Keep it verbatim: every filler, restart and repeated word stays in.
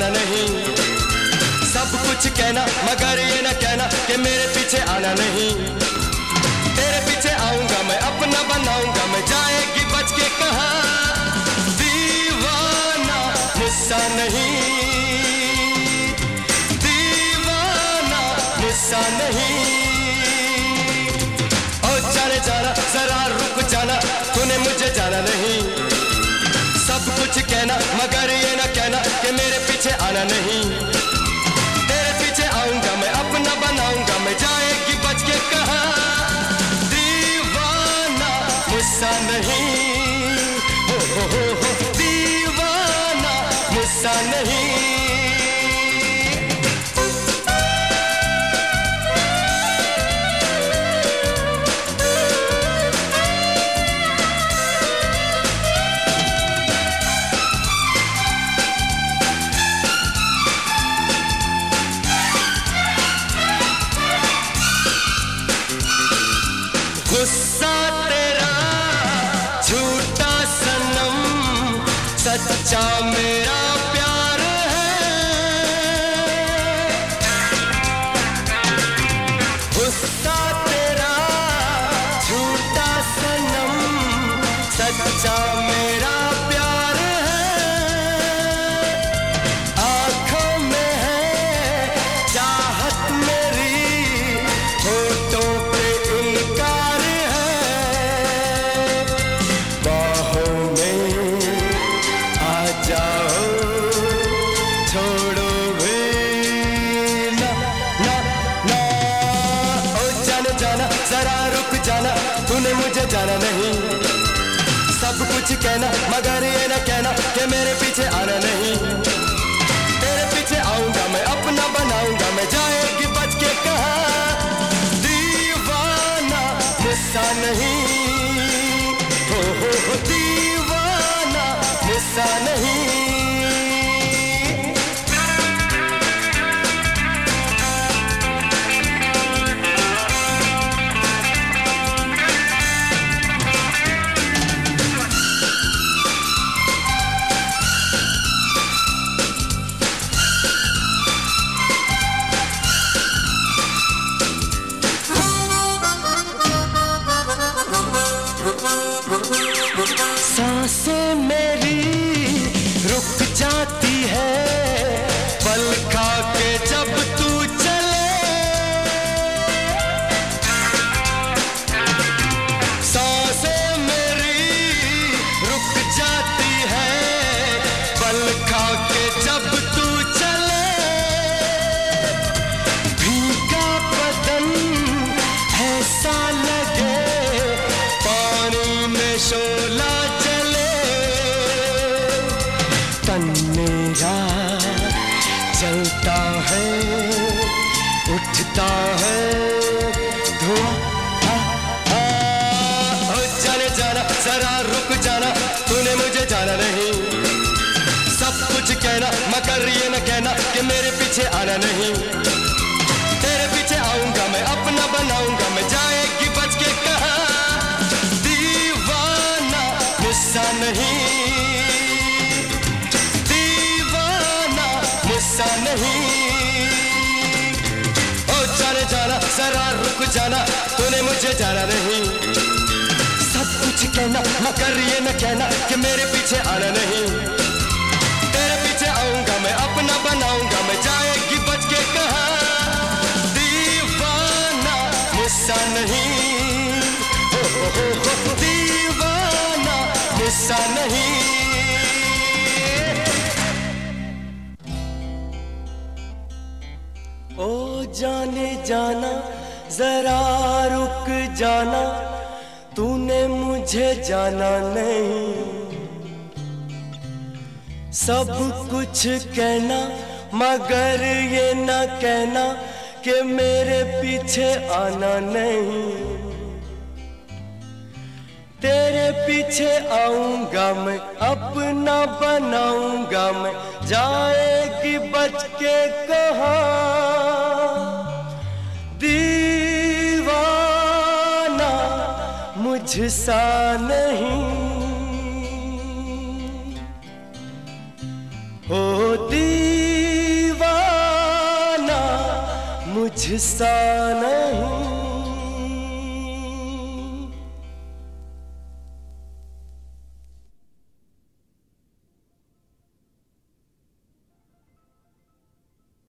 जाना नहीं। सब कुछ कहना मगर ये न कहना कि मेरे पीछे आना नहीं। तेरे पीछे आऊंगा मैं, अपना बनाऊंगा मैं, जाएगी बच के कहाँ। दीवाना मुझसा नहीं, दीवाना मुझसा नहीं। ओ जाने जाना जरा रुक जाना, तूने मुझे जाना नहीं। सब कुछ कहना मगर ये न कहना कि मेरे पीछे आना नहीं। तेरे पीछे आऊंगा मैं, अपना बनाऊंगा मैं, जाएगी बच के कहाँ। दीवाना मुझसा नहीं, हो हो हो हो, दीवाना मुझसा नहीं। गुस्सा तेरा झूठा सनम, सच्चा मेरा प्यार है। गुस्सा तेरा झूठा सनम, सच्चा मेरा प्यार है। आँखों में है चाहत मेरी, होठों पे इनकार है। बाहों में आ जाओ, छोड़ो भी ना ना ना। ओ जाने जाना जरा रुक जाना, तूने मुझे जाना नहीं। सब कुछ कहना मगर ये न कहना कि मेरे पीछे आना नहीं। तेरे पीछे आऊंगा मैं, अपना बनाऊंगा मैं, जाएगी बच के कहाँ। दीवाना मुझसा नहीं, हो हो हो, दीवाना मुझसा नहीं। सांसें मेरी रुक जाती है, पल खा के जब तू चले। सांसें मेरी रुक जाती है, पल खा के जब तू चले। भीगा बदन ऐसा लगे, पानी में शोला जले। तन मेरा जलता है, उठता है धुआं। हो जाने जाना जरा रुक जाना, तूने मुझे जाना नहीं। सब कुछ कहना मगर ये न कहना कि मेरे पीछे आना नहीं। तेरे पीछे आऊंगा मैं, अपना बनाऊंगा मैं, जाएगी बच के कहाँ। दीवाना मुझसा नहीं, दीवाना मुझसा नहीं। ओ जाने जाना जरा रुक जाना, तूने मुझे जाना नहीं। सब कुछ कहना मगर ये न कहना कि मेरे पीछे आना नहीं। तेरे पीछे आऊंगा मैं, अपना बनाऊंगा मैं, जाएगी बच के कहाँ। दीवाना मुझसा नहीं, हो हो हो हो, दीवाना मुझसा नहीं। ओ जाने जाना जरा रुक जाना, तूने मुझे जाना नहीं। सब कुछ कहना मगर ये न कहना कि मेरे पीछे आना नहीं। तेरे पीछे आऊंगा मैं, अपना बनाऊंगा मैं, जाएगी बच के कहाँ। दीवाना मुझसा नहीं, हो दी मुझसा नहीं